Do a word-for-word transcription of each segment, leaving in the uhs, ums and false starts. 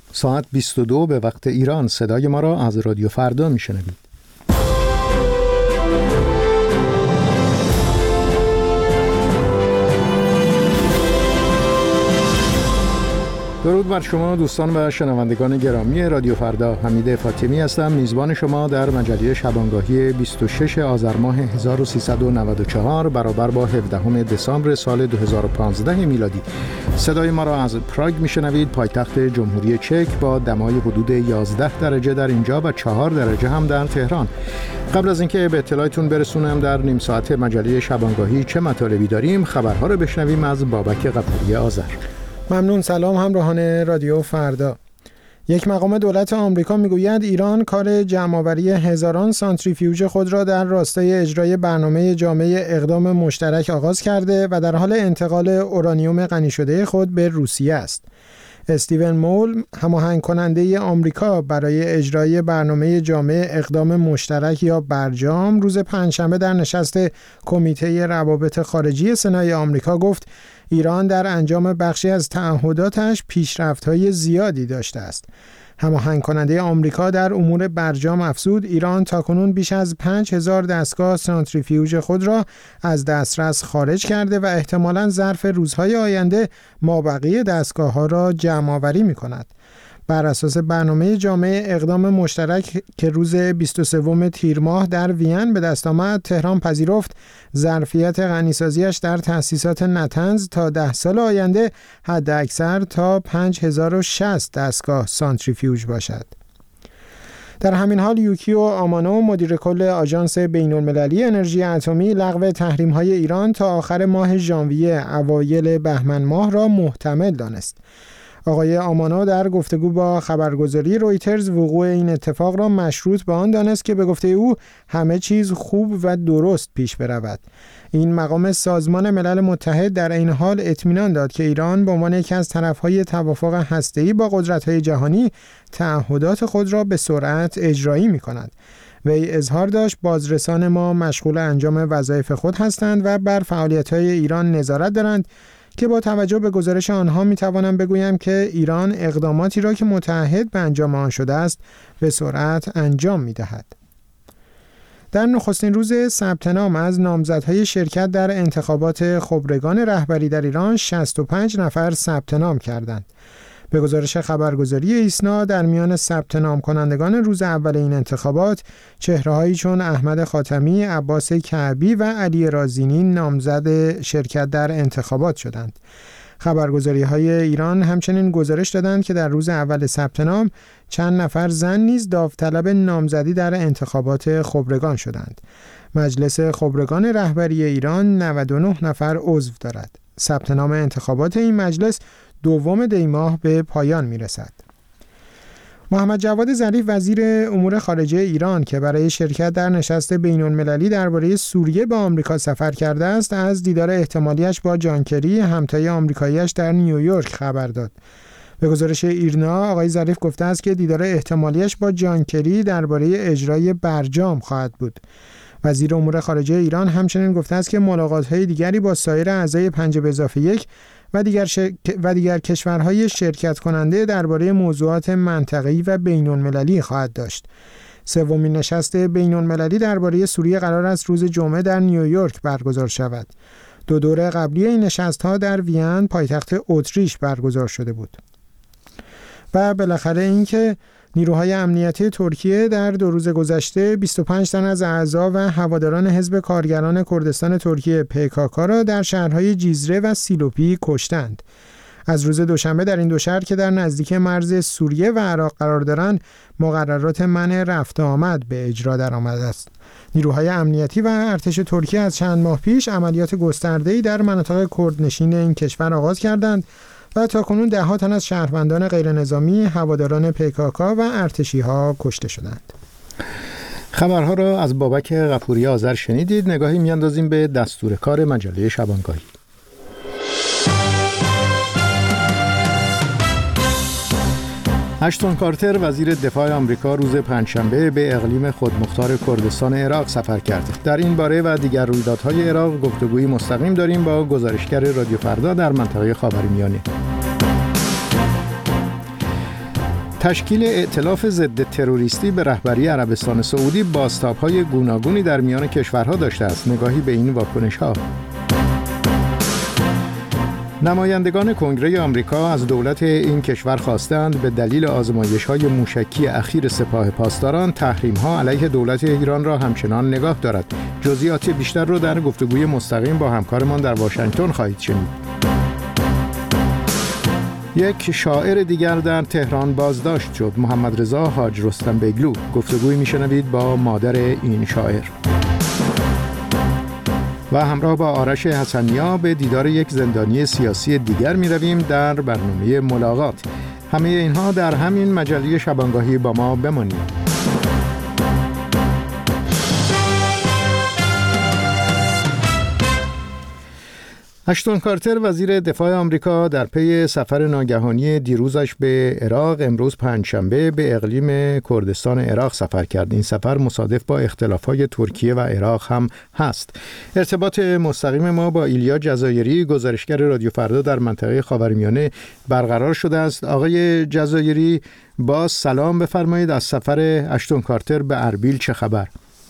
ساعت بیست و دو به وقت ایران. صدای ما را از رادیو فردا میشنوید. درود بر شما دوستان و شنوندگان گرامی رادیو فردا. حمید فاطمی هستم، میزبان شما در مجله شبانگاهی بیست و ششم آذر ماه هزار و سیصد و نود و چهار برابر با هفدهم دسامبر سال دو هزار و پانزده میلادی. صدای ما را از پراگ میشنوید، پایتخت جمهوری چک، با دمای حدود یازده درجه در اینجا و چهار درجه هم در تهران. قبل از اینکه به اطلاعتون برسونم در نیم ساعت مجله شبانگاهی چه مطالبی داریم، خبرها رو بشنویم از بابک غفوری آذر. ممنون. سلام همراهان رادیو فردا. یک مقام دولت آمریکا میگوید ایران کار جمع‌آوری هزاران سانتریفیوژ خود را در راستای اجرای برنامه جامع اقدام مشترک آغاز کرده و در حال انتقال اورانیوم غنی شده خود به روسیه است. استیون مول، هماهنگ کننده آمریکا برای اجرای برنامه جامع اقدام مشترک یا برجام، روز پنجشنبه در نشست کمیته روابط خارجی سنای آمریکا گفت ایران در انجام بخشی از تعهداتش پیشرفت‌های زیادی داشته است. هماهنگ کننده آمریکا در امور برجام افزود ایران تاکنون بیش از پنج هزار دستگاه سانتریفیوژ خود را از دسترس خارج کرده و احتمالاً ظرف روزهای آینده مابقی دستگاه‌ها را جمع‌آوری می‌کند. بر اساس برنامه جامع اقدام مشترک که روز بیست و سوم تیر ماه در وین به دست آمد، تهران پذیرفت ظرفیت غنیسازیش در تأسیسات نتنز تا ده سال آینده حداکثر تا پنج هزار و شصت دستگاه سانتریفیوژ باشد. در همین حال یوکیو آمانو، مدیر کل آژانس بین‌المللی انرژی اتمی، لغو تحریم‌های ایران تا آخر ماه ژانویه اوایل بهمن ماه را محتمل دانست. آقای آمانو در گفتگو با خبرگزاری رویترز وقوع این اتفاق را مشروط به آن دانست که به گفته او همه چیز خوب و درست پیش برود. این مقام سازمان ملل متحد در این حال اطمینان داد که ایران به عنوان یکی از طرف‌های توافق هسته‌ای با قدرت‌های جهانی تعهدات خود را به سرعت اجرایی می‌کند. وی اظهار داشت بازرسان ما مشغول انجام وظایف خود هستند و بر فعالیت‌های ایران نظارت دارند که با توجه به گزارش آنها میتوانم بگویم که ایران اقداماتی را که متعهد به انجام آن شده است به سرعت انجام میدهد. در نخستین روز ثبت نام از نامزدهای شرکت در انتخابات خبرگان رهبری در ایران شصت و پنج نفر ثبت نام کردند. به گزارش خبرگزاری ایسنا، در میان ثبت نام کنندگان روز اول این انتخابات چهره‌هایی چون احمد خاتمی، عباس کعبی و علی رازینی نامزد شرکت در انتخابات شدند. خبرگزاری‌های ایران همچنین گزارش دادند که در روز اول ثبت نام چند نفر زن نیز داوطلب نامزدی در انتخابات خبرگان شدند. مجلس خبرگان رهبری ایران نود و نه نفر عضو دارد. ثبت نام انتخابات این مجلس دوم دی ماه به پایان میرسد. محمد جواد ظریف، وزیر امور خارجه ایران که برای شرکت در نشست بین‌المللی درباره سوریه به آمریکا سفر کرده است، از دیدار احتمالیش با جان کری، همتای آمریکایی‌اش در نیویورک خبر داد. به گزارش ایرنا، آقای ظریف گفته است که دیدار احتمالیش با جان کری درباره اجرای برجام خواهد بود. وزیر امور خارجه ایران همچنین گفته است که ملاقات‌های دیگری با سایر اعضای پنج به اضافه یک و دیگر, ش... و دیگر کشورهای شرکت کننده درباره موضوعات منطقه‌ای و بین‌المللی خواهد داشت. سومین نشست بین‌المللی درباره سوریه قرار است روز جمعه در نیویورک برگزار شود. دو دوره قبلی این نشست‌ها در وین، پایتخت اتریش، برگزار شده بود. و بالاخره اینکه نیروهای امنیتی ترکیه در دو روز گذشته بیست و پنج تن از اعضا و هواداران حزب کارگران کردستان ترکیه پی کی کی را در شهرهای جیزره و سیلوپی کشتند. از روز دوشنبه در این دو شهر که در نزدیکی مرز سوریه و عراق قرار دارند، مقررات منع رفت آمد به اجرا درآمده است. نیروهای امنیتی و ارتش ترکیه از چند ماه پیش عملیات گسترده‌ای در مناطق کردنشین این کشور آغاز کردند و تاکنون ده ها تن از شهروندان غیرنظامی، هواداران پی کی کی و ارتشی‌ها کشته شدند. خبرها را از بابک غفوری آذر شنیدید. نگاهی میاندازیم به دستور کار مجله شبانگاهی. اشتون کارتر، وزیر دفاع آمریکا، روز پنجشنبه به اقلیم خودمختار کردستان عراق سفر کرد. در این باره و دیگر رویدادهای عراق گفتگویی مستقیم داریم با گزارشگر رادیو فردا در منطقه خاورمیانه. تشکیل ائتلاف ضد تروریستی به رهبری عربستان سعودی بازتاب‌های گوناگونی در میان کشورها داشته است. نگاهی به این واکنش‌ها. نمایندگان کنگره آمریکا از دولت این کشور خواستند به دلیل آزمایش‌های موشکی اخیر سپاه پاسداران تحریم‌ها علیه دولت ایران را همچنان نگاه دارد. جزئیات بیشتر را در گفتگوی مستقیم با همکارمان در واشنگتن خواهید شنید. یک شاعر دیگر در تهران بازداشت شد. محمد رضا حاج رستم بیگلو. گفتگوی میشنوید با مادر این شاعر. و همراه با آرش حسنیا به دیدار یک زندانی سیاسی دیگر می رویم در برنامه ملاقات. همه اینها در همین مجله شبانگاهی با ما بمانید. اشتون کارتر وزیر دفاع آمریکا در پی سفر ناگهانی دیروزش به عراق امروز پنجشنبه به اقلیم کردستان عراق سفر کرد. این سفر مصادف با اختلافات ترکیه و عراق هم هست. ارتباط مستقیم ما با ایلیا جزایری گزارشگر رادیو فردا در منطقه خاورمیانه برقرار شده است. آقای جزایری باز سلام بفرمایید. از سفر اشتون کارتر به اربیل چه خبر؟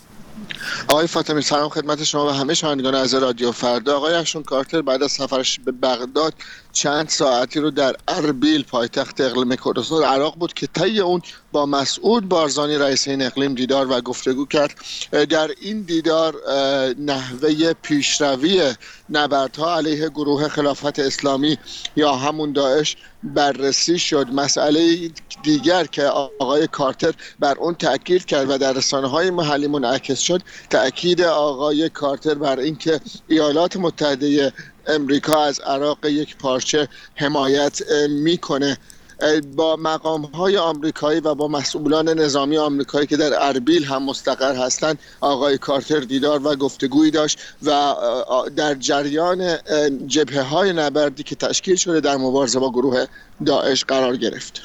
آقای فاطمی سلام خدمت شما و همه شنوندگان از رادیو فردا. آقای اشتون کارتر بعد از سفرش به بغداد چند ساعتی رو در اربیل پایتخت اقلیم کردستان عراق بود که طی اون با مسعود بارزانی رئیس این اقلیم دیدار و گفتگو کرد. در این دیدار نحوه پیشروی نبردها علیه گروه خلافت اسلامی یا همون داعش بررسی شد. مسئله دیگر که آقای کارتر بر اون تاکید کرد و در رسانه‌های محلی منعکس شد، تاکید آقای کارتر بر اینکه ایالات متحده امریکا از عراق یک پارچه حمایت میکنه. با مقام‌های آمریکایی و با مسئولان نظامی آمریکایی که در اربیل هم مستقر هستند آقای کارتر دیدار و گفتگویی داشت و در جریان جبهه‌های نبردی که تشکیل شده در مبارزه با گروه داعش قرار گرفت.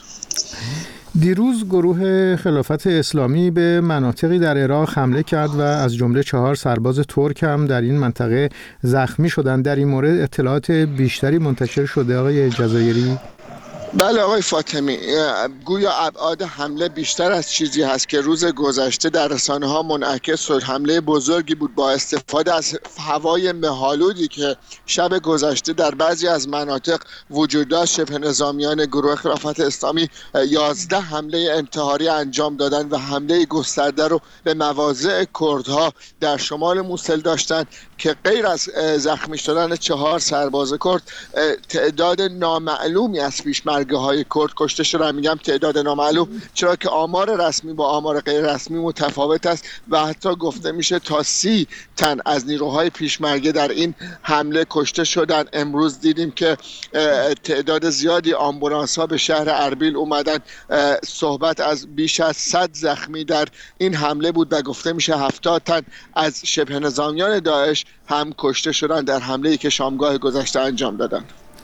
دیروز گروه خلافت اسلامی به مناطقی در عراق حمله کرد و از جمله چهار سرباز ترک هم در این منطقه زخمی شدند. در این مورد اطلاعات بیشتری منتشر شده آقای جزایری؟ بله آقای فاطمی، گویا ابعاد حمله بیشتر از چیزی هست که روز گذشته در رسانه‌ها منعکس شد. حمله بزرگی بود با استفاده از هوای مه‌آلودی که شب گذشته در بعضی از مناطق وجود داشت. شبه نظامیان گروه خلافت اسلامی یازده حمله انتحاری انجام دادند و حمله گسترده رو به مواضع کردها در شمال موصل داشتند که غیر از زخمی شدن چهار سرباز کرد تعداد نامعلومی از پیشمرگان های کرد کشته شدن. میگم تعداد نامعلوم چرا که آمار رسمی با آمار غیر رسمی متفاوت است و حتی گفته میشه تا سی تن از نیروهای پیشمرگه در این حمله کشته شدن. امروز دیدیم که تعداد زیادی آمبولانس ها به شهر اربیل اومدن. صحبت از بیش از صد زخمی در این حمله بود و گفته میشه هفتاد تن از شبه نظامیان داعش هم کشته شدن در حمله‌ای که شامگاه گذشته انجام دادن.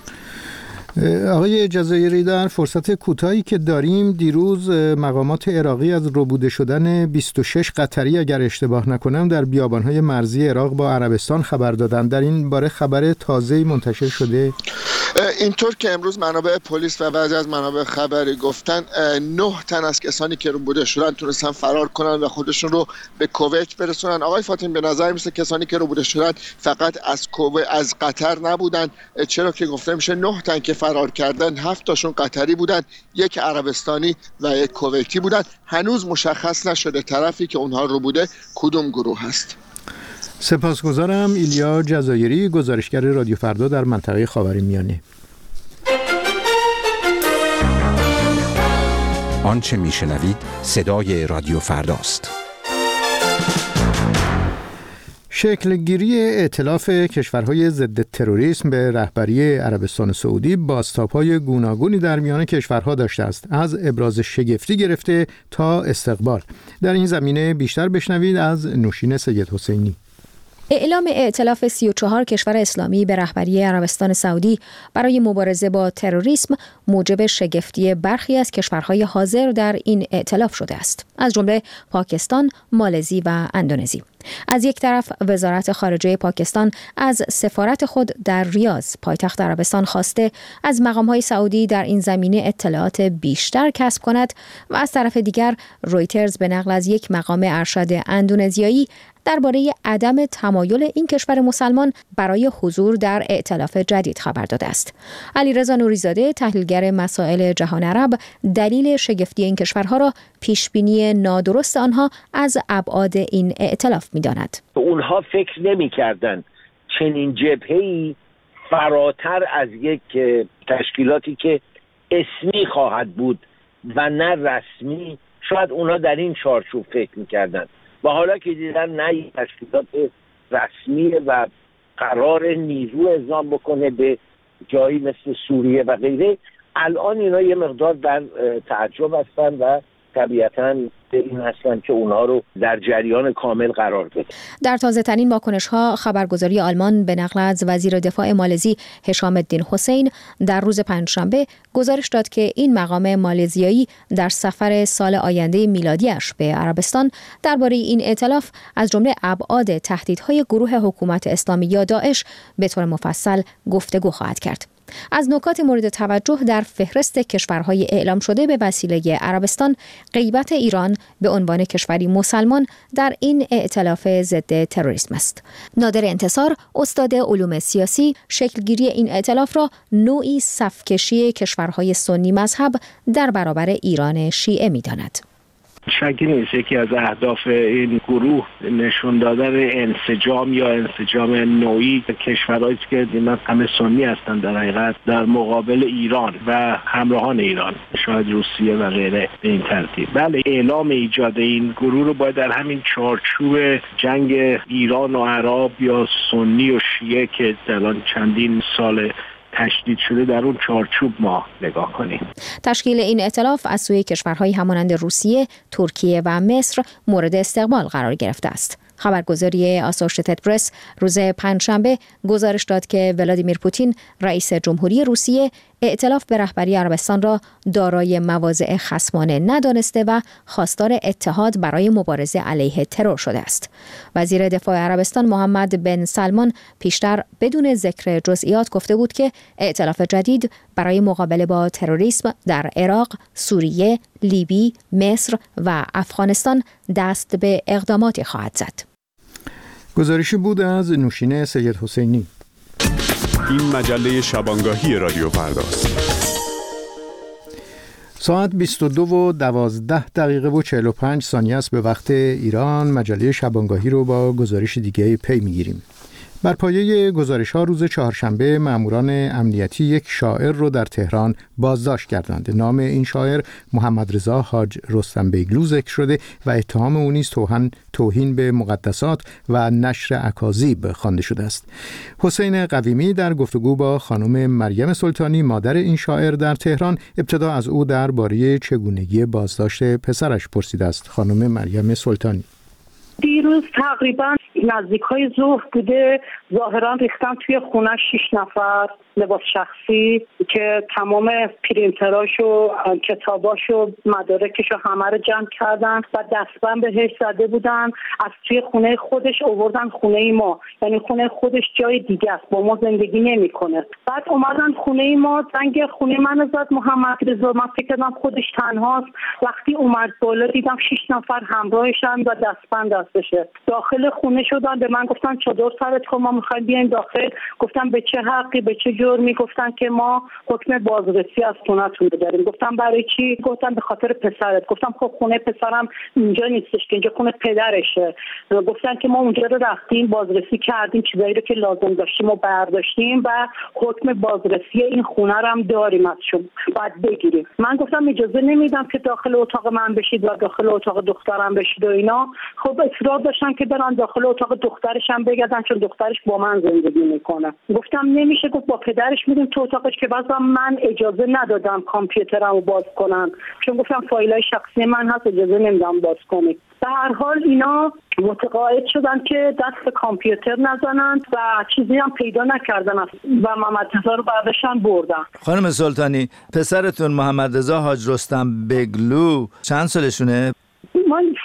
آقای جزایری در فرصت کوتاهی که داریم، دیروز مقامات عراقی از ربوده شدن بیست و شش قطری اگر اشتباه نکنم در بیابان‌های مرزی عراق با عربستان خبر دادند. در این باره خبر تازه‌ای منتشر شده؟ اینطور که امروز منابع پلیس و بعضی از منابع خبری گفتن نه تن از کسانی که ربوده شدن تونستن فرار کنن و خودشون رو به کویت برسونن. آقای فاطمی به نظر میسه کسانی که ربوده شدن فقط از کویت از قطر نبودن، چرا که گفته میشه نه تن که فرار کردن هفت تاشون قطری بودن، یک عربستانی و یک کویتی بودن. هنوز مشخص نشده طرفی که اونها ربوده کدوم گروه هست. سپاسگزارم. ایلیا جزایری گزارشگر رادیو فردا در منطقه خاورمیانه. آنچه میشنوید صدای رادیو فرداست. شکلگیری ائتلاف کشورهای ضد تروریسم به رهبری عربستان سعودی بازتاب‌های گوناگونی در میان کشورها داشته است، از ابراز شگفتی گرفته تا استقبال. در این زمینه بیشتر بشنوید از نوشین سید حسینی. اعلام ائتلاف سی و چهار کشور اسلامی به رهبری عربستان سعودی برای مبارزه با تروریسم موجب شگفتی برخی از کشورهای حاضر در این ائتلاف شده است، از جمله پاکستان، مالزی و اندونزی. از یک طرف وزارت خارجه پاکستان از سفارت خود در ریاض پایتخت عربستان خواسته از مقام‌های سعودی در این زمینه اطلاعات بیشتر کسب کند و از طرف دیگر رویترز به نقل از یک مقام ارشد اندونزیایی درباره عدم تمایل این کشور مسلمان برای حضور در ائتلاف جدید خبر داده است. علیرضا نوری‌زاده، تحلیلگر مسائل جهان عرب، دلیل شگفتی این کشورها را پیشبینی نادرست آنها از ابعاد این ائتلاف می‌داند. اونها فکر نمی‌کردند چنین جبهه‌ای فراتر از یک تشکیلاتی که اسمی خواهد بود و نه رسمی، شاید اونها در این چارچوب فکر می‌کردند. و حالا که دیدن نه یک تشکیلات رسمی و قرار نیرو اعزام بکنه به جایی مثل سوریه و غیره، الان اینا یه مقدار در تعجب هستن و طبیعتاً این هستن که اونها رو در جریان کامل قرار بده. در تازه ترین واکنش ها خبرگزاری آلمان به نقل از وزیر دفاع مالزی هشام الدین حسین در روز پنجشنبه گزارش داد که این مقام مالزیایی در سفر سال آینده میلادیش به عربستان درباره این ائتلاف از جمله ابعاد تهدیدهای گروه حکومت اسلامی یا داعش به طور مفصل گفتگو خواهد کرد. از نکات مورد توجه در فهرست کشورهای اعلام شده به وسیله عربستان، غیبت ایران به عنوان کشوری مسلمان در این ائتلاف ضد تروریسم است. نادر انتصار، استاد علوم سیاسی، شکلگیری این ائتلاف را نوعی صفکشی کشورهای سنی مذهب در برابر ایران شیعه می‌داند. شکی نیست یکی از اهداف این گروه نشون دادن انسجام یا انسجام نوعی کشورهایی که دیدن همه سنی هستن در حقیقت در مقابل ایران و همراهان ایران، شاید روسیه و غیره به این ترتیب. بله، اعلام ایجاد این گروه رو باید در همین چارچوب جنگ ایران و عرب یا سنی و شیعه که الان چندین سال تشدید شده در اون چارچوب ما نگاه کنیم. تشکیل این ائتلاف از سوی کشورهای همانند روسیه، ترکیه و مصر مورد استقبال قرار گرفته است. خبرگزاری آسوشییتد پرس روز پنجشنبه گزارش داد که ولادیمیر پوتین، رئیس جمهوری روسیه، ائتلاف به رهبری عربستان را دارای مواضع خصمانه ندانسته و خواستار اتحاد برای مبارزه علیه ترور شده است. وزیر دفاع عربستان محمد بن سلمان پیشتر بدون ذکر جزئیات گفته بود که ائتلاف جدید برای مقابله با تروریسم در عراق، سوریه، لیبی، مصر و افغانستان دست به اقداماتی خواهد زد. گزارشی بود از نوشین سید حسینی. این مجله شبانگاهی رادیو فرداست. ساعت بیست و دو و دوازده دقیقه و چهل و پنج ثانیه است به وقت ایران. مجله شبانگاهی رو با گزارش دیگه پی میگیریم. بر پایه گزارش ها روز چهارشنبه ماموران امنیتی یک شاعر رو در تهران بازداشت کردند. نام این شاعر محمد رضا حاج رستم بیگلو ذکر شده و اتهام او نیز توهین توهین به مقدسات و نشر اکاذیب خوانده شده است. حسین قویمی در گفتگو با خانم مریم سلطانی مادر این شاعر در تهران ابتدا از او درباره چگونگی بازداشت پسرش پرسیده است. خانم مریم سلطانی: دیروز تقریبا نزدیکای ظهر بوده، ظاهرا ریختن توی خونه شش نفر لباس شخصی که تمام پرینتراش و کتاباش و مدارکش رو همه رو جمع کردن و دستبند بهش زده بودن. از توی خونه خودش آوردن خونه ما، یعنی خونه خودش جای دیگه است، با ما زندگی نمیکنه. بعد اومدن خونه ما، زنگ خونه منو زد محمد رضا. من فکر کردم خودش تنهاست. وقتی اومد بالا دیدم شش نفر همراهشن و دستبند دستشه. داخل خونه شدن، به من گفتن چادر سرت کن، ما میخوایم بیایم داخل. گفتم به چه حقی، به چه جرمی؟ گفتن که ما حکم بازرسی از خونه‌تون داریم. گفتم برای چی؟ گفتن به خاطر پسرت. گفتم خب خونه پسرم اینجا نیستش که، اینجا خونه پدرشه. گفتن که ما اونجا رو رفتیم بازرسی کردیم، چیزایی رو که لازم داشتیم و برداشتیم و حکم بازرسی این خونه رو هم داریم از شما، باید بگیریم. من گفتم اجازه نمیدم که داخل اتاق من بشید و داخل اتاق دخترم بشید و اینا. خب اصرار داشتن که برن داخل اتاق دخترش هم بگردن، چون دخترش با من زندگی میکنه. گفتم نمیشه. گفت با پدرش میریم تو اتاقش، که بعضا من اجازه ندادم کامپیوترمو باز کنم، چون گفتم فایلای شخصی من هست، اجازه نمیدم باز کنی. به هر حال اینا متقاعد شدن که دست به کامپیوتر نزنند و چیزی هم پیدا نکردن و محمد رضا رو برداشتن بردن. خانم سلطانی، پسرتون محمد رضا حاج رستم بیگلو چند سالشونه؟ من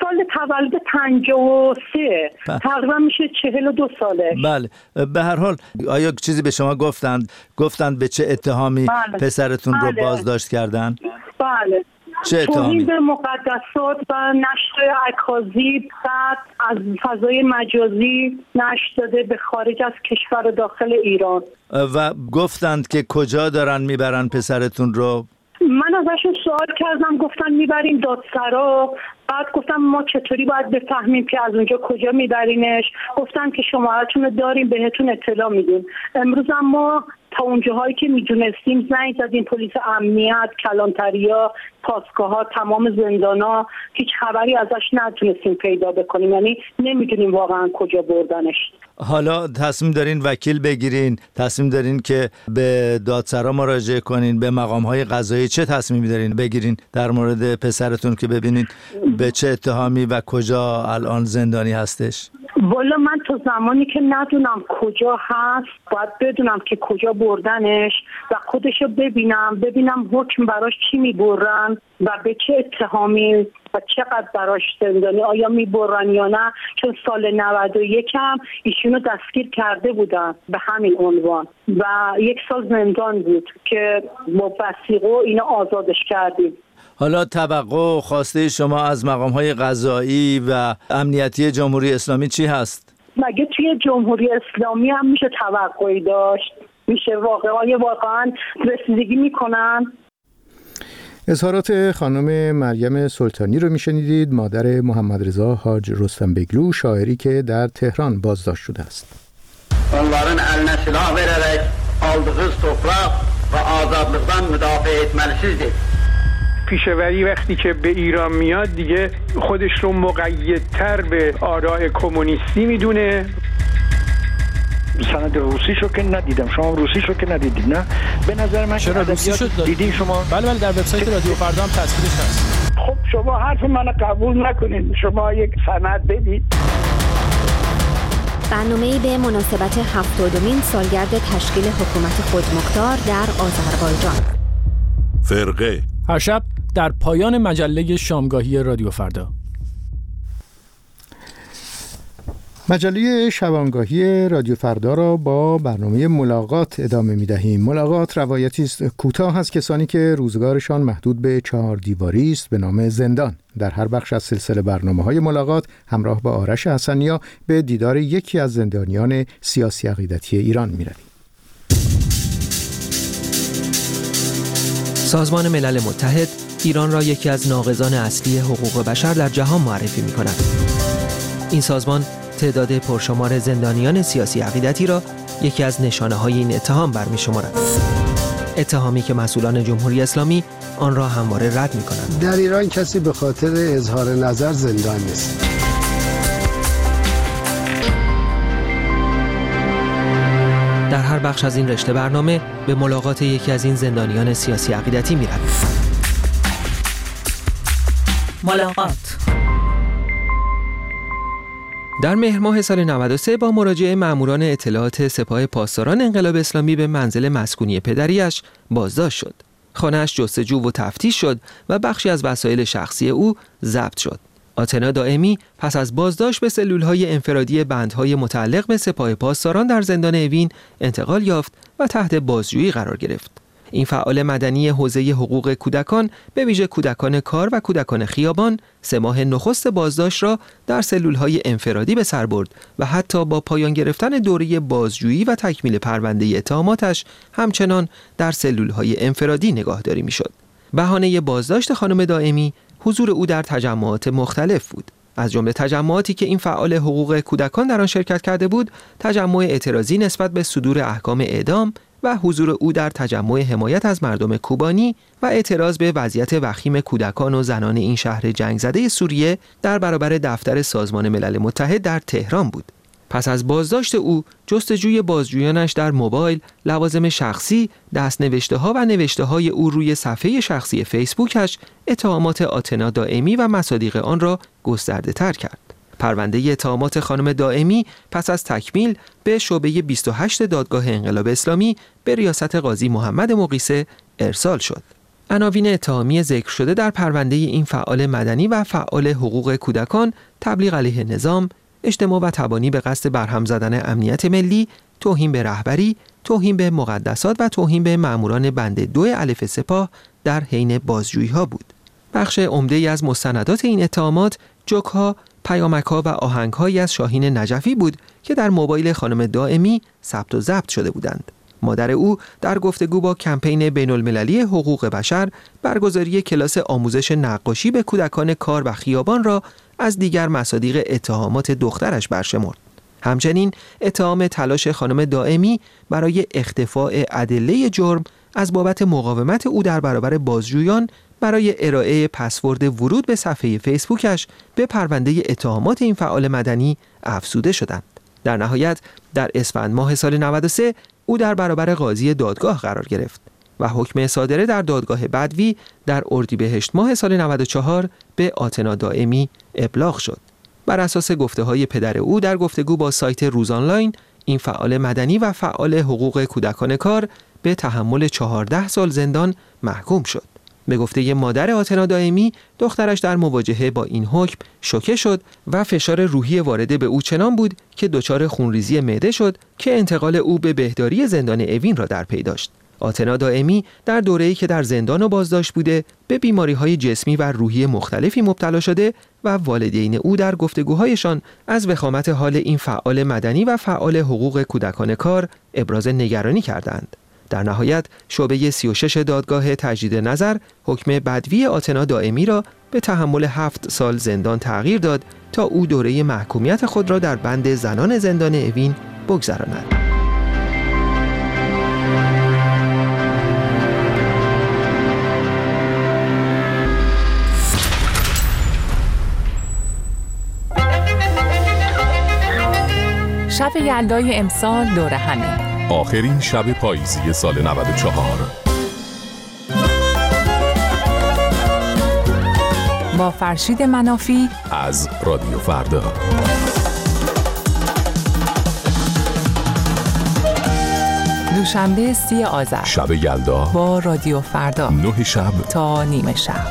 سال تولد پنجاه و سه، تقریبا میشه چهل و دو سالش. بله. به هر حال آیا چیزی به شما گفتند گفتند به چه اتهامی بله. پسرتون بله. رو بازداشت کردن؟ بله. چه اتهامی؟ توهین به مقدسات و نشر اکاذیب، بعد از فضای مجازی نشر داده به خارج از کشور داخل ایران. و گفتند که کجا دارن میبرن پسرتون رو؟ من ازشون سوال کردم، گفتن میبریم دادسرا. بعد گفتم ما چطوری باید بفهمیم که از اونجا کجا میبرینش؟ گفتن که شماره‌تون رو داریم بهتون اطلاع میدیم. امروز هم ما تا اونجاهایی که میدونستیم زنگ زدیم پلیس امنیت، کلانتریا، پاسگاه‌ها، تمام زندانا، هیچ خبری ازش نتونستیم پیدا بکنیم، یعنی نمیدونیم واقعا کجا بردنش. حالا تصمیم دارین وکیل بگیرین، تصمیم دارین که به دادسرا مراجعه کنین، به مقام‌های قضایی چه تصمیمی دارین بگیرین در مورد پسرتون که ببینین به چه اتهامی و کجا الان زندانی هستش؟ والا من تا زمانی که ندونم کجا هست باید بدونم که کجا بردنش و خودشو ببینم ببینم حکم براش چی میبرن و به چه اتهامی و چقدر براش زندانی، آیا میبرن یا نه، چون سال نود و یک هم ایشونو دستگیر کرده بودن به همین عنوان و یک سال زندان بود که با وثیقه و اینا آزادش کردیم. حالا توقع و خواسته شما از مقام‌های قضایی و امنیتی جمهوری اسلامی چی هست؟ مگه توی جمهوری اسلامی هم میشه توقعی داشت؟ میشه واقعا واقعا رسیدگی میکنن؟ اظهارات خانم مریم سلطانی رو میشنیدید، مادر محمد رضا حاج رستم بگلو، شاعری که در تهران بازداشت شده است. onların eline silah vererek aldığı toprak ve azadlıktan müdafaa etmelisizdir. پیشوری وقتی که به ایران میاد دیگه خودش رو مقیدتر به آراء کمونیستی میدونه. سند روسیشو که ندیدم، شما روسیشو که ندیدید نه؟ به نظر من چرا روسیشو دیدین شما؟ بله بله در وبسایت رادیو فردا هم تصویرش هست. خب شما حرف منو قبول نکنید، شما یک سند بدید. برنامه‌ای به مناسبت هفتادمین سالگرد تشکیل حکومت خودمختار در آذربایجان. فرقه هر شب در پایان مجله شامگاهی رادیو فردا. مجله شبانگاهی رادیو فردا را با برنامه ملاقات ادامه می دهیم. ملاقات روایتی است کوتاه از کسانی که روزگارشان محدود به چهار دیواری است به نام زندان. در هر بخش از سلسله برنامه‌های ملاقات همراه با آرش حسنیا به دیدار یکی از زندانیان سیاسی عقیدتی ایران می رویم. سازمان ملل متحد ایران را یکی از ناقضان اصلی حقوق بشر در جهان معرفی می کند. این سازمان تعداد پرشمار زندانیان سیاسی عقیدتی را یکی از نشانه‌های این اتهام برمی شمارد. اتهامی که مسئولان جمهوری اسلامی آن را همواره رد می کنند. در ایران کسی به خاطر اظهار نظر زندان نیست. در هر بخش از این رشته برنامه به ملاقات یکی از این زندانیان سیاسی عقیدتی می رویم. ملاقات در مهر ماه سال نود و سه با مراجعه ماموران اطلاعات سپاه پاسداران انقلاب اسلامی به منزل مسکونی پدریش بازداشت شد. خانه‌اش جستجو و تفتیش شد و بخشی از وسایل شخصی او ضبط شد. آتنا دائمی پس از بازداشت به سلول‌های انفرادی بندهای متعلق به سپاه پاسداران در زندان اوین انتقال یافت و تحت بازجویی قرار گرفت. این فعال مدنی حوزه حقوق کودکان به ویژه کودکان کار و کودکان خیابان سه ماه نخست بازداشت را در سلول‌های انفرادی به سر برد و حتی با پایان گرفتن دوره بازجویی و تکمیل پرونده اتهاماتش همچنان در سلول‌های انفرادی نگاهداری می‌شد. بهانه بازداشت خانم دائمی حضور او در تجمعات مختلف بود. از جمله تجمعاتی که این فعال حقوق کودکان در آن شرکت کرده بود، تجمع اعتراضی نسبت به صدور احکام اعدام و حضور او در تجمع حمایت از مردم کوبانی و اعتراض به وضعیت وخیم کودکان و زنان این شهر جنگ زده سوریه در برابر دفتر سازمان ملل متحد در تهران بود. پس از بازداشت او، جستجوی بازجویانش در موبایل، لوازم شخصی، دست‌نوشته‌ها و نوشته‌های او روی صفحه شخصی فیسبوکش اتهامات آتنا دائمی و مصادیق آن را گسترده‌تر کرد. پرونده اتهامات خانم دائمی پس از تکمیل به شعبه بیست و هشت دادگاه انقلاب اسلامی به ریاست قاضی محمد مقیسه ارسال شد. عناوین اتهامی ذکر شده در پرونده این فعال مدنی و فعال حقوق کودکان تبلیغ علیه نظام، اجتماع و تبانی به قصد برهم زدن امنیت ملی، توهین به رهبری، توهین به مقدسات و توهین به ماموران بند دو الف سپاه در حین بازجویی‌ها بود. بخش عمده‌ای از مستندات این اتهامات جوک‌ها، پیامک‌ها و آهنگ‌هایی از شاهین نجفی بود که در موبایل خانم دائمی ثبت و ضبط شده بودند. مادر او در گفتگو با کمپین بین‌المللی حقوق بشر برگزاری کلاس آموزش نقاشی به کودکان کار و خیابان را از دیگر مصادیق اتهامات دخترش برشمرد. همچنین اتهام تلاش خانم دائمی برای اختفاء ادله جرم از بابت مقاومت او در برابر بازجویان برای ارائه پسورد ورود به صفحه فیسبوکش به پرونده اتهامات این فعال مدنی افزوده شدند. در نهایت در اسفند ماه سال نود و سه او در برابر قاضی دادگاه قرار گرفت و حکم صادره در دادگاه بدوی در اردیبهشت ماه سال نود و چهار به آتنا دائمی ابلاغ شد. بر اساس گفته‌های پدر او در گفتگو با سایت روز آنلاین، این فعال مدنی و فعال حقوق کودکان کار به تحمل چهارده سال زندان محکوم شد. به گفته مادر آتنا دائمی، دخترش در مواجهه با این حکم شوکه شد و فشار روحی وارده به او چنان بود که دچار خونریزی معده شد که انتقال او به بهداری زندان اوین را در پی داشت. آتنا دائمی در دوره‌ای که در زندان و بازداشت بوده به بیماری‌های جسمی و روحی مختلفی مبتلا شده و والدین او در گفتگوهایشان از وخامت حال این فعال مدنی و فعال حقوق کودکان کار ابراز نگرانی کردند. در نهایت شعبه سی و شش دادگاه تجدید نظر حکم بدوی آتنا دائمی را به تحمل هفت سال زندان تغییر داد تا او دوره محکومیت خود را در بند زنان زندان اوین بگذراند. شب یلدای امسال دور همی، آخرین شب پاییزی سال نود و چهار. با فرشید منافی از رادیو فردا. دوشنبه سی آذر، شب یلدا با رادیو فردا، نه شب تا نیمه شب.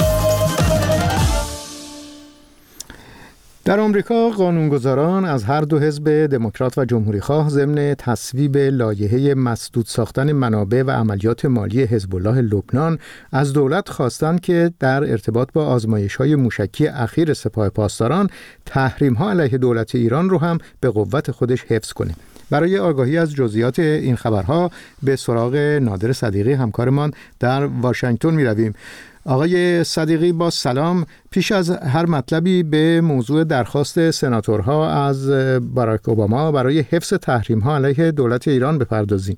در آمریکا قانونگذاران از هر دو حزب دموکرات و جمهوری‌خواه ضمن تصویب لایحه مسدود ساختن منابع و عملیات مالی حزب الله لبنان از دولت خواستند که در ارتباط با آزمایش‌های موشکی اخیر سپاه پاسداران تحریم‌ها علیه دولت ایران رو هم به قوت خودش حفظ کنه. برای آگاهی از جزئیات این خبرها به سراغ نادر صدیقی همکارمان در واشنگتن می‌رویم. آقای صدیقی با سلام. پیش از هر مطلبی به موضوع درخواست سناتورها از باراک اوباما برای حفظ تحریم‌ها علیه دولت ایران بپردازیم.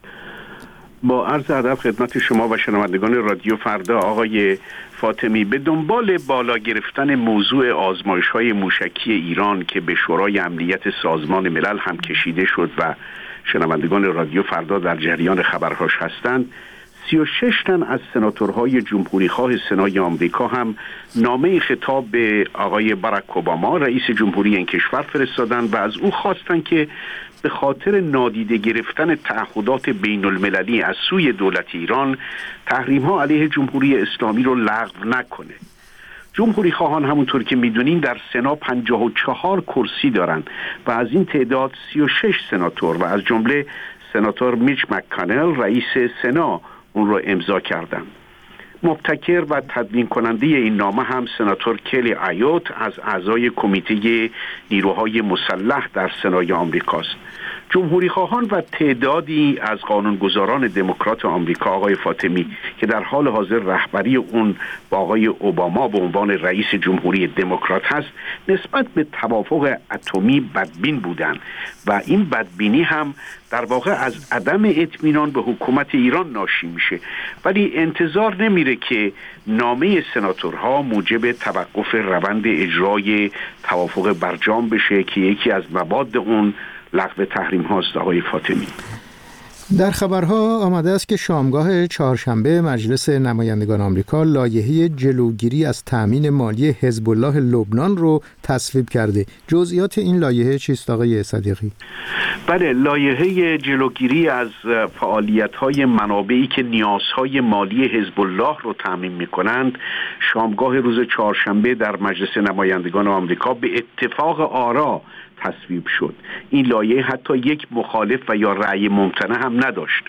با عرض ادب خدمت شما و شنوندگان رادیو فردا، آقای فاطمی، به دنبال بالا گرفتن موضوع آزمایش‌های موشکی ایران که به شورای امنیت سازمان ملل هم کشیده شد و شنوندگان رادیو فردا در جریان خبرهاش هستند، سی و شش تن از سناتورهای جمهوری‌خواه سنای آمریکا هم نامه خطاب به آقای باراک اوباما رئیس جمهوری این کشور فرستادند و از او خواستند که به خاطر نادیده گرفتن تعهدات بین المللی از سوی دولت ایران تحریم‌ها علیه جمهوری اسلامی رو لغو نکنه. جمهوری خواهان همونطور که میدونین در سنا پنجاه و چهار کرسی دارن و از این تعداد سی و شش سناتور و از جمله سناتور میچ مک‌کانل رئیس سنا اون رو امضا کردن. مبتکر و تدوین کننده این نامه هم سناتور کلی ایوت از اعضای کمیته نیروهای مسلح در سنای آمریکاست. جمهوری خواهان و تعدادی از قانونگذاران دموکرات آمریکا، آقای فاطمی، که در حال حاضر رهبری اون با آقای اوباما به عنوان رئیس جمهوری دموکرات هست، نسبت به توافق اتمی بدبین بودن و این بدبینی هم در واقع از عدم اطمینان به حکومت ایران ناشی میشه. ولی انتظار نمیره که نامه سناتورها موجب توقف روند اجرای توافق برجام بشه که یکی از مباد اون لغو تحریم هاست. آقای فاطمی، در خبرها آمده است که شامگاه چهارشنبه مجلس نمایندگان آمریکا لایحه جلوگیری از تأمین مالی حزب الله لبنان رو تصویب کرده. جزئیات این لایحه چیست آقای صدیقی؟ بله، لایحه جلوگیری از فعالیت‌های منابعی که نیازهای مالی حزب الله رو تأمین می‌کنند شامگاه روز چهارشنبه در مجلس نمایندگان آمریکا به اتفاق آرا تصویب شد. این لایحه حتی یک مخالف و یا رأی ممتنع هم نداشت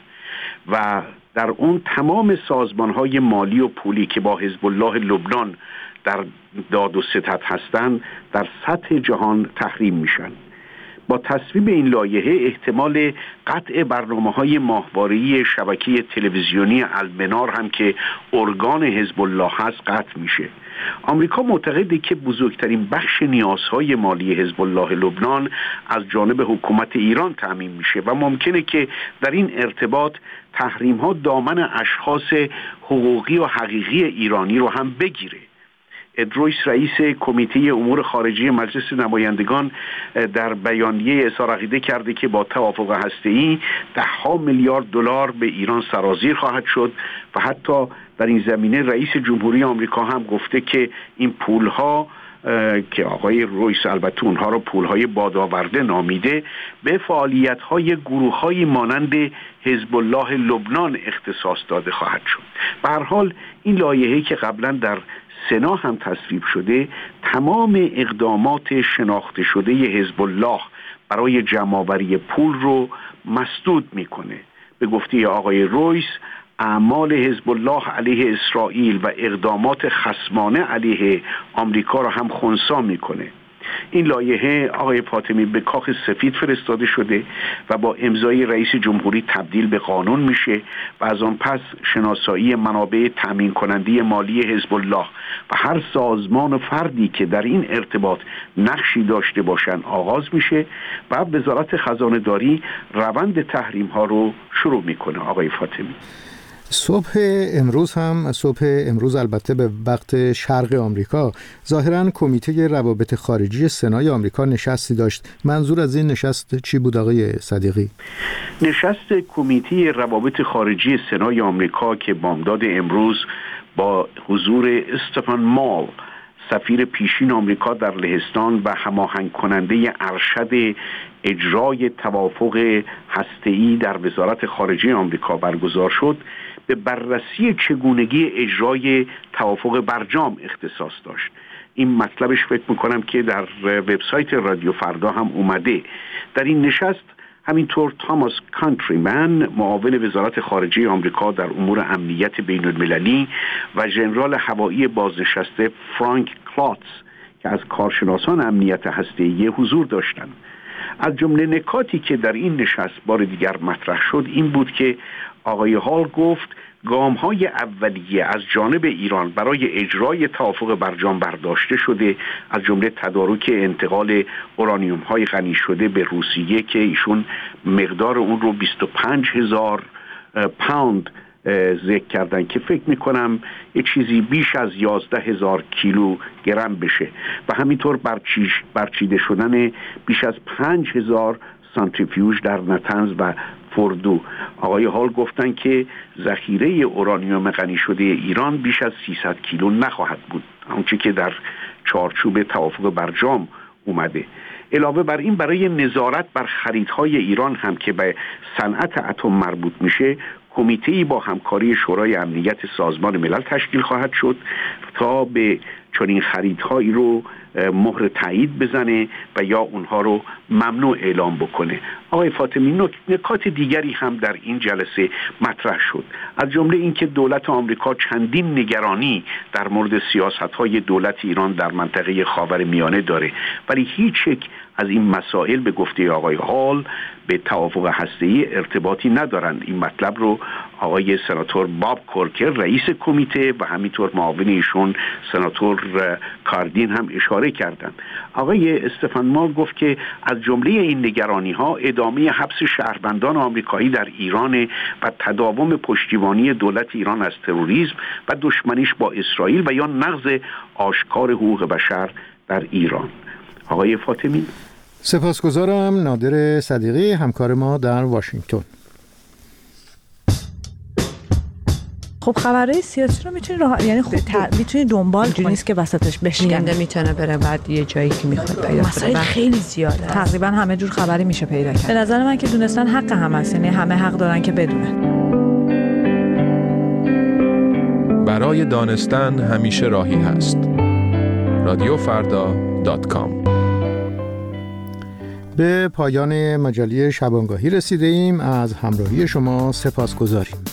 و در اون تمام سازمان‌های مالی و پولی که با حزب الله لبنان در داد و ستد هستند در سطح جهان تحریم میشن. با تصویب این لایحه احتمال قطع برنامه‌های ماهواره‌ای شبکه تلویزیونی المنار هم که ارگان حزب الله هست قطع میشه. آمریکا معتقده که بزرگترین بخش نیازهای مالی حزب الله لبنان از جانب حکومت ایران تامین میشه و ممکنه که در این ارتباط تحریم‌ها دامن اشخاص حقوقی و حقیقی ایرانی رو هم بگیره. اد رویس رئیس کمیته امور خارجی مجلس نمایندگان در بیانیه اظهار عقیده کرده که با توافق هسته‌ای ده ها میلیارد دلار به ایران سرازیر خواهد شد و حتی در این زمینه رئیس جمهوری آمریکا هم گفته که این پولها که آقای رویس البته اونها رو پولهای بادآورده نامیده به فعالیت‌های گروه‌های مانند حزب الله لبنان اختصاص داده خواهد شد. به هر حال این لایحه‌ای که قبلا در سنا هم تصویب شده تمام اقدامات شناخته شده حزب الله برای جمع‌آوری پول رو مسدود میکنه. به گفته آقای رویس اعمال حزب الله علیه اسرائیل و اقدامات خصمانه علیه آمریکا را هم خنثی میکنه. این لایحه آقای فاطمی به کاخ سفید فرستاده شده و با امضای رئیس جمهوری تبدیل به قانون میشه و از آن پس شناسایی منابع تامین کننده مالی حزب الله و هر سازمان و فردی که در این ارتباط نقشی داشته باشند آغاز میشه و وزارت خزانه داری روند تحریم ها رو شروع میکنه. آقای فاطمی، صبح امروز هم صبح امروز البته به وقت شرق آمریکا ظاهراً کمیته روابط خارجی سنای آمریکا نشستی داشت. منظور از این نشست چی بود آقای صدیقی؟ نشست کمیته روابط خارجی سنای آمریکا که بامداد امروز با حضور استفان مال سفیر پیشین آمریکا در لهستان و هماهنگ کننده ارشد اجرای توافق هسته‌ای در وزارت خارجه آمریکا برگزار شد به بررسی چگونگی اجرای توافق برجام اختصاص داشت. این مطلبش فکر میکنم که در وبسایت رادیو فردا هم اومده. در این نشست همینطور تاماس کانتریمن معاون وزارت خارجه آمریکا در امور امنیت بین المللی و ژنرال هوایی بازنشسته فرانک کلاتس که از کارشناسان امنیت هسته‌ای حضور داشتند. از جمله نکاتی که در این نشست بار دیگر مطرح شد این بود که آقای هال گفت گام‌های اولیه از جانب ایران برای اجرای توافق برجام برداشته شده، از جمله تدارک انتقال اورانیوم‌های غنی شده به روسیه که ایشون مقدار اون رو بیست و پنج هزار پوند ذکر کردن که فکر میکنم یه چیزی بیش از یازده هزار کیلو گرم بشه و همینطور برچیش برچیده شدن بیش از پنج هزار سانتریفیوژ در نتنز و فردو. آقای هال گفتن که ذخیره اورانیوم غنی شده ایران بیش از سیصد کیلو نخواهد بود، آنچه که در چارچوب توافق برجام اومده. علاوه بر این برای نظارت بر خریدهای ایران هم که به صنعت اتم مربوط میشه کمیته‌ای با همکاری شورای امنیت سازمان ملل تشکیل خواهد شد تا به چنین خریدهایی رو مهر تایید بزنه و یا اونها رو ممنوع اعلام بکنه. آقای فاطمی، نکات دیگری هم در این جلسه مطرح شد، از جمله اینکه دولت آمریکا چندین نگرانی در مورد سیاست‌های دولت ایران در منطقه خاورمیانه داره ولی هیچ یک از این مسائل به گفته آقای هال به توافق هسته‌ای ارتباطی ندارند. این مطلب رو آقای سناتور باب کورکر رئیس کمیته و همینطور معاون ایشون سناتور کاردین هم اشاره کردند. آقای استفان مال گفت که از جمله این نگرانی‌ها ادامه حبس شهروندان آمریکایی در ایران و تداوم پشتیبانی دولت ایران از تروریسم و دشمنیش با اسرائیل و یا نقض آشکار حقوق بشر در ایران. آقای فاطمی، سپاسگزارم. نادر صدیقی همکار ما در واشنگتن. خب خبرهای سیاسی رو میتونی راه یعنی خب ت... میتونی دنبال کنی، نیست که وسطش بشکنه. میتونه بره بعد یه جایی که میخواد پیدا کنه. مسائل خیلی زیاده. تقریبا همه جور خبری میشه پیدا کرد. به نظر من که دونستن حق همه است، یعنی همه حق دارن که بدونن. برای دانستن همیشه راهی هست. رادیو فردا دات کام. به پایان مجله شبانگاهی رسیده ایم. از همراهی شما سپاسگزاریم.